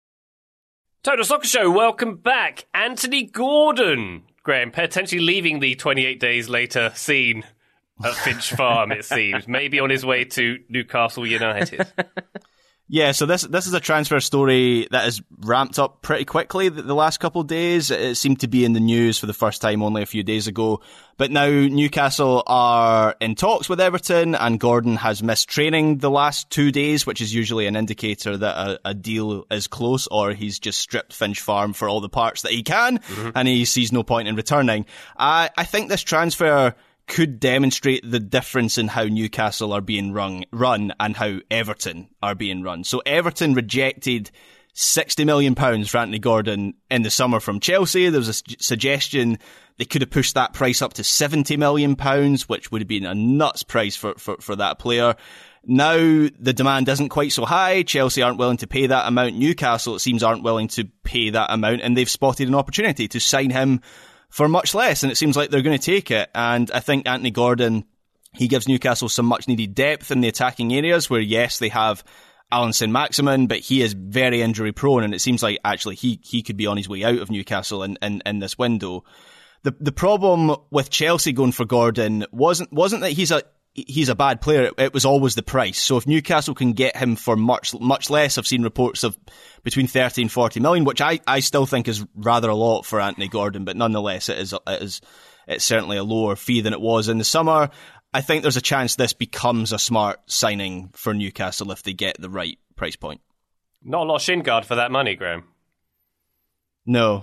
Total Soccer Show, welcome back. Anthony Gordon. Graham, potentially leaving the twenty-eight days later scene at Finch Farm, it seems. Maybe on his way to Newcastle United. Yeah, so this this is a transfer story that has ramped up pretty quickly the, the last couple of days. It seemed to be in the news for the first time only a few days ago. But now Newcastle are in talks with Everton, and Gordon has missed training the last two days, which is usually an indicator that a, a deal is close, or he's just stripped Finch Farm for all the parts that he can, mm-hmm. and he sees no point in returning. I, I think this transfer could demonstrate the difference in how Newcastle are being run, run and how Everton are being run. So Everton rejected sixty million pounds for Anthony Gordon in the summer from Chelsea. There was a su- suggestion they could have pushed that price up to seventy million pounds, which would have been a nuts price for, for, for that player. Now the demand isn't quite so high. Chelsea aren't willing to pay that amount. Newcastle, it seems, aren't willing to pay that amount, and they've spotted an opportunity to sign him for much less, and it seems like they're going to take it. And I think Anthony Gordon, he gives Newcastle some much needed depth in the attacking areas where, yes, they have Alan Saint-Maximin, but he is very injury prone, and it seems like actually he, he could be on his way out of Newcastle in, in, in this window. The the problem with Chelsea going for Gordon wasn't wasn't that he's a he's a bad player. It was always the price. So if Newcastle can get him for much much less, I've seen reports of between thirty and forty million, which I, I still think is rather a lot for Anthony Gordon, but nonetheless it is it is it's certainly a lower fee than it was in the summer. I think there's a chance this becomes a smart signing for Newcastle if they get the right price point. Not a lot of shin guard for that money, Graham. No.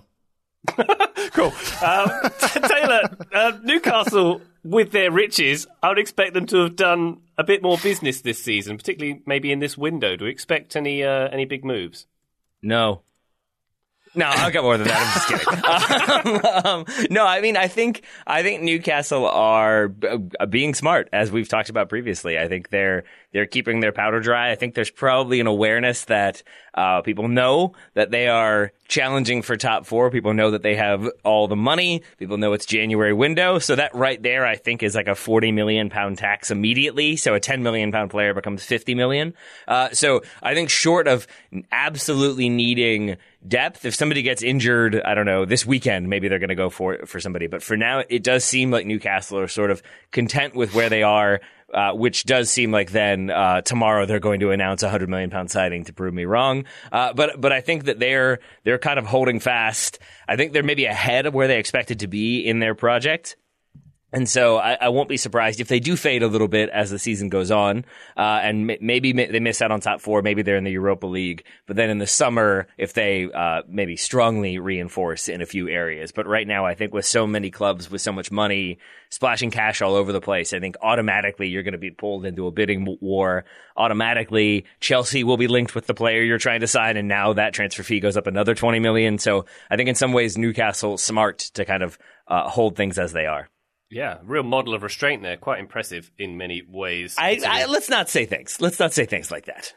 Cool. Um, Taylor, uh, Newcastle, with their riches, I would expect them to have done a bit more business this season, particularly maybe in this window. Do we expect any uh, any big moves? No. No, I've got more than that. I'm just kidding. um, um, no, I mean, I think I think Newcastle are uh, being smart, as we've talked about previously. I think they're they're keeping their powder dry. I think there's probably an awareness that uh, people know that they are challenging for top four. People know that they have all the money. People know it's January window. So that right there, I think, is like a forty million pound tax immediately. So a ten million pound player becomes fifty million. Uh, so I think short of absolutely needing depth, if somebody gets injured, I don't know, this weekend, maybe they're going to go for for somebody. But for now, it does seem like Newcastle are sort of content with where they are, uh, which does seem like then uh, tomorrow they're going to announce a hundred million pound signing to prove me wrong. Uh, but but I think that they're they're kind of holding fast. I think they're maybe ahead of where they expected to be in their project. And so I, I won't be surprised if they do fade a little bit as the season goes on, uh, and m- maybe m- they miss out on top four. Maybe they're in the Europa League. But then in the summer, if they uh, maybe strongly reinforce in a few areas. But right now, I think with so many clubs with so much money splashing cash all over the place, I think automatically you're going to be pulled into a bidding war. Automatically, Chelsea will be linked with the player you're trying to sign, and now that transfer fee goes up another twenty million. So I think in some ways Newcastle smart to kind of uh, hold things as they are. Yeah, real model of restraint there. Quite impressive in many ways. I, I, let's not say things. Let's not say things like that.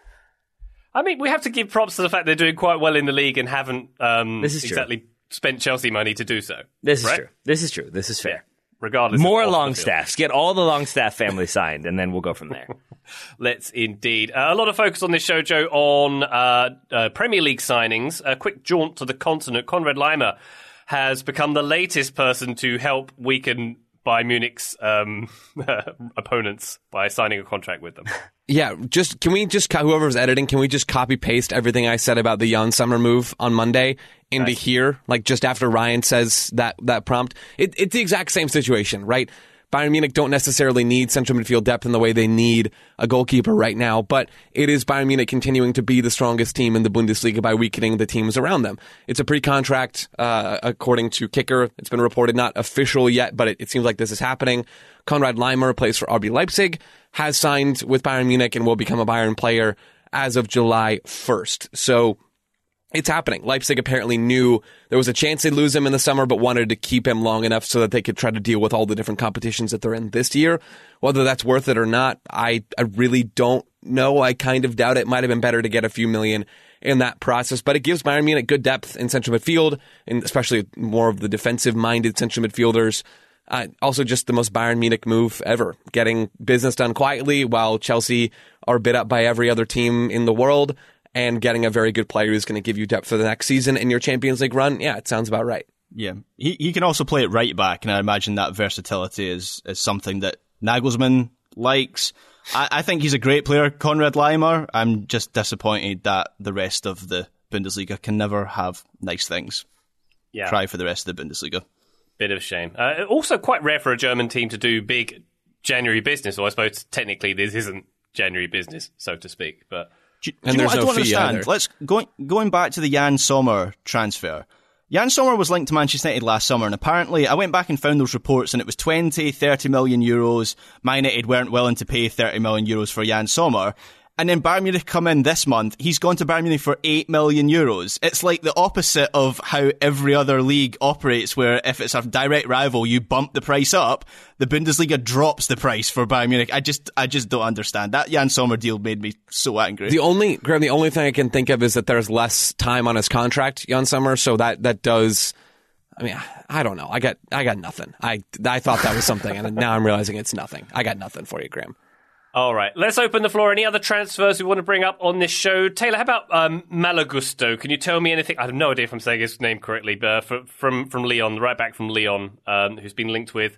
I mean, we have to give props to the fact they're doing quite well in the league and haven't um, this is exactly true. spent Chelsea money to do so. This right? is true. This is true. This is fair. Yeah, regardless. More of long staffs. Get all the long staff families signed, and then we'll go from there. Let's indeed. Uh, a lot of focus on this show, Joe, on uh, uh, Premier League signings. A quick jaunt to the continent. Konrad Laimer has become the latest person to help weaken Bayern Munich's um, opponents by signing a contract with them. Yeah, just can we just whoever's editing, can we just copy paste everything I said about the Jan Sommer move on Monday into nice. Here, like just after Ryan says that that prompt? It, it's the exact same situation, right? Bayern Munich don't necessarily need central midfield depth in the way they need a goalkeeper right now, but it is Bayern Munich continuing to be the strongest team in the Bundesliga by weakening the teams around them. It's a pre-contract, uh, according to Kicker. It's been reported, not official yet, but it, it seems like this is happening. Konrad Laimer plays for R B Leipzig, has signed with Bayern Munich, and will become a Bayern player as of July first. So it's happening. Leipzig apparently knew there was a chance they'd lose him in the summer, but wanted to keep him long enough so that they could try to deal with all the different competitions that they're in this year. Whether that's worth it or not, I, I really don't know. I kind of doubt it. Might have been better to get a few million in that process, but it gives Bayern Munich good depth in central midfield, and especially more of the defensive-minded central midfielders. Uh, also just the most Bayern Munich move ever, getting business done quietly while Chelsea are bid up by every other team in the world, and getting a very good player who's going to give you depth for the next season in your Champions League run. Yeah, it sounds about right. Yeah, he he can also play it right back, and I imagine that versatility is, is something that Nagelsmann likes. I, I think he's a great player, Konrad Laimer. I'm just disappointed that the rest of the Bundesliga can never have nice things. Yeah. Cry for the rest of the Bundesliga. Bit of a shame. Uh, also quite rare for a German team to do big January business, or I suppose technically this isn't January business, so to speak. But do, do and you know there's what I no don't fee understand? either. Let's going going back to the Jan Sommer transfer. Jan Sommer was linked to Manchester United last summer, and apparently I went back and found those reports, and it was twenty, thirty million euros. Man United weren't willing to pay thirty million euros for Jan Sommer. And then Bayern Munich come in this month. He's gone to Bayern Munich for eight million euros. It's like the opposite of how every other league operates, where if it's a direct rival, you bump the price up. The Bundesliga drops the price for Bayern Munich. I just, I just don't understand. That Jan Sommer deal made me so angry. The only, Graham, the only thing I can think of is that there's less time on his contract, Jan Sommer, so that, that does, I mean, I don't know. I got, I got nothing. I, I thought that was something, and now I'm realizing it's nothing. I got nothing for you, Graham. all right, let's open the floor. Any other transfers we want to bring up on this show? Taylor, how about um, Malagusto? Can you tell me anything? I have no idea if I'm saying his name correctly, but uh, from, from from Lyon, right back from Lyon, um, who's been linked with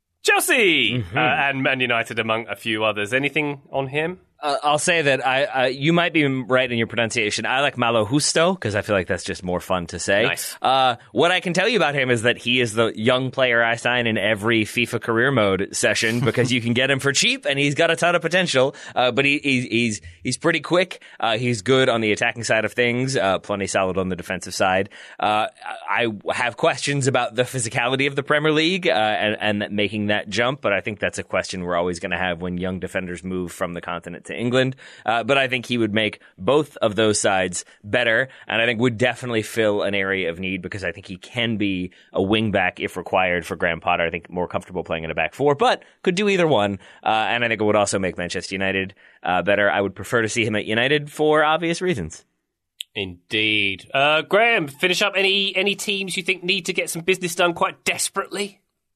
Chelsea mm-hmm. uh, and Man United, among a few others. Anything on him? Uh, I'll say that I uh, you might be right in your pronunciation. I like Malo Justo because I feel like that's just more fun to say. Nice. Uh, what I can tell you about him is that he is the young player I sign in every FIFA career mode session because you can get him for cheap and he's got a ton of potential. Uh, but he, he, he's he's pretty quick. Uh, he's good on the attacking side of things. Uh, plenty solid on the defensive side. Uh, I have questions about the physicality of the Premier League uh, and, and making that jump, but I think that's a question we're always going to have when young defenders move from the continent to England, uh, but I think he would make both of those sides better, and I think would definitely fill an area of need because I think he can be a wing back if required for Graham Potter. I think more comfortable playing in a back four, but could do either one, uh, and I think it would also make Manchester United uh, better. I would prefer to see him at United for obvious reasons. Indeed. Uh, Graham, finish up any any teams you think need to get some business done quite desperately?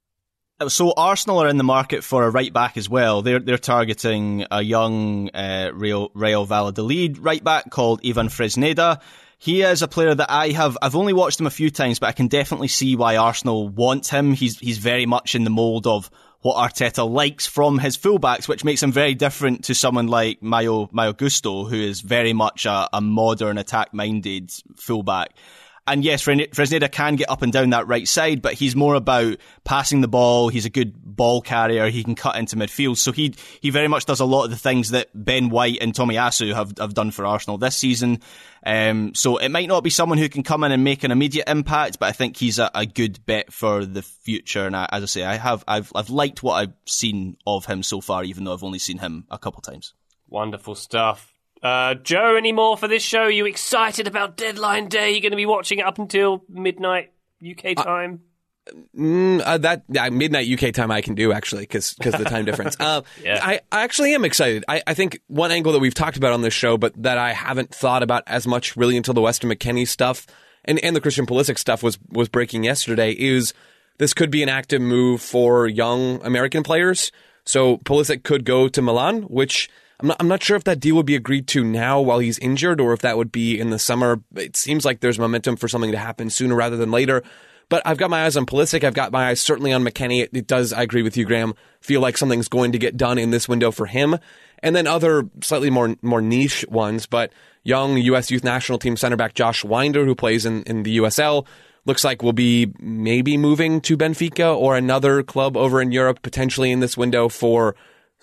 So Arsenal are in the market for a right back as well. They're they're targeting a young uh, Real Real Valladolid right back called Ivan Fresneda. He is a player that I have I've only watched him a few times, but I can definitely see why Arsenal want him. He's he's very much in the mould of what Arteta likes from his fullbacks, which makes him very different to someone like Mayo Mayo Gusto, who is very much a, a modern attack-minded fullback. And yes, Fresneda can get up and down that right side, but he's more about passing the ball. He's a good ball carrier. He can cut into midfield. So he he very much does a lot of the things that Ben White and Tomiyasu have, have done for Arsenal this season. Um, so it might not be someone who can come in and make an immediate impact, but I think he's a, a good bet for the future. And I, as I say, I have I've I've liked what I've seen of him so far, even though I've only seen him a couple times. Wonderful stuff. Uh, Joe, any more for this show? Are you excited about deadline day? You're going to be watching it up until midnight U K time? Uh, mm, uh, that uh, midnight U K time I can do, actually, because of the time difference. Uh, yeah. I, I actually am excited. I, I think one angle that we've talked about on this show, but that I haven't thought about as much really until the Weston McKennie stuff and, and the Christian Pulisic stuff was, was breaking yesterday is this could be an active move for young American players. So Pulisic could go to Milan, which... I'm not, I'm not sure if that deal would be agreed to now while he's injured or if that would be in the summer. It seems like there's momentum for something to happen sooner rather than later. But I've got my eyes on Pulisic. I've got my eyes certainly on McKennie. It, it does, I agree with you, Graham, feel like something's going to get done in this window for him. And then other slightly more more niche ones, but young U S Youth National Team center back Josh Winder, who plays in, in the U S L, looks like will be maybe moving to Benfica or another club over in Europe, potentially in this window for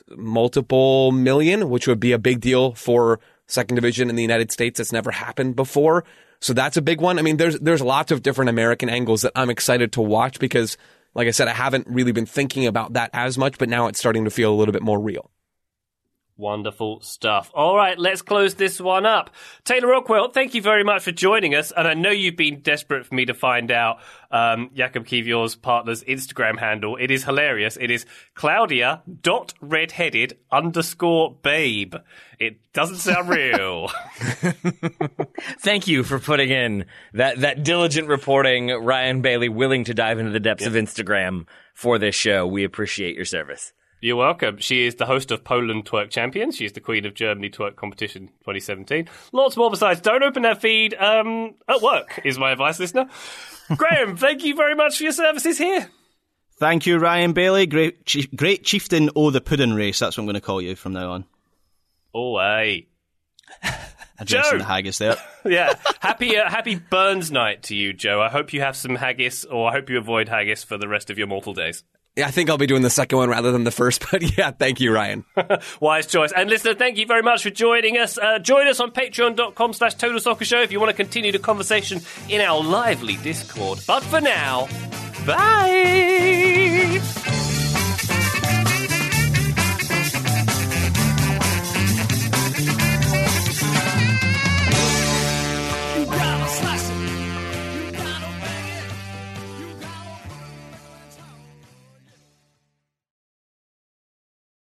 multiple million, which would be a big deal for second division in the United States. That's never happened before. So that's a big one. I mean, there's there's lots of different American angles that I'm excited to watch because, like I said, I haven't really been thinking about that as much, but now it's starting to feel a little bit more real. Wonderful stuff. All right, let's close this one up. Taylor Rockwell, thank you very much for joining us. And I know you've been desperate for me to find out um, Jakub Kiwior's partner's Instagram handle. It is hilarious. It is Claudia.redheaded underscore babe. It doesn't sound real. Thank you for putting in that, that diligent reporting, Ryan Bailey, willing to dive into the depths yep. of Instagram for this show. We appreciate your service. You're welcome. She is the host of Poland Twerk Champions. She's the queen of Germany Twerk Competition twenty seventeen. Lots more besides. Don't open that feed um, at work, is my advice, listener. Graham, thank you very much for your services here. Thank you, Ryan Bailey. Great, chi- great chieftain. Oh, the pudding race. That's what I'm going to call you from now on. Oh, hey. Addressing Joe! the haggis there. Yeah. Happy uh, happy Burns night to you, Joe. I hope you have some haggis, or I hope you avoid haggis for the rest of your mortal days. Yeah, I think I'll be doing the second one rather than the first, but yeah, thank you, Ryan. Wise choice. And listener, thank you very much for joining us. Uh, join us on patreon.com slash Total Soccer Show if you want to continue the conversation in our lively Discord. But for now, bye!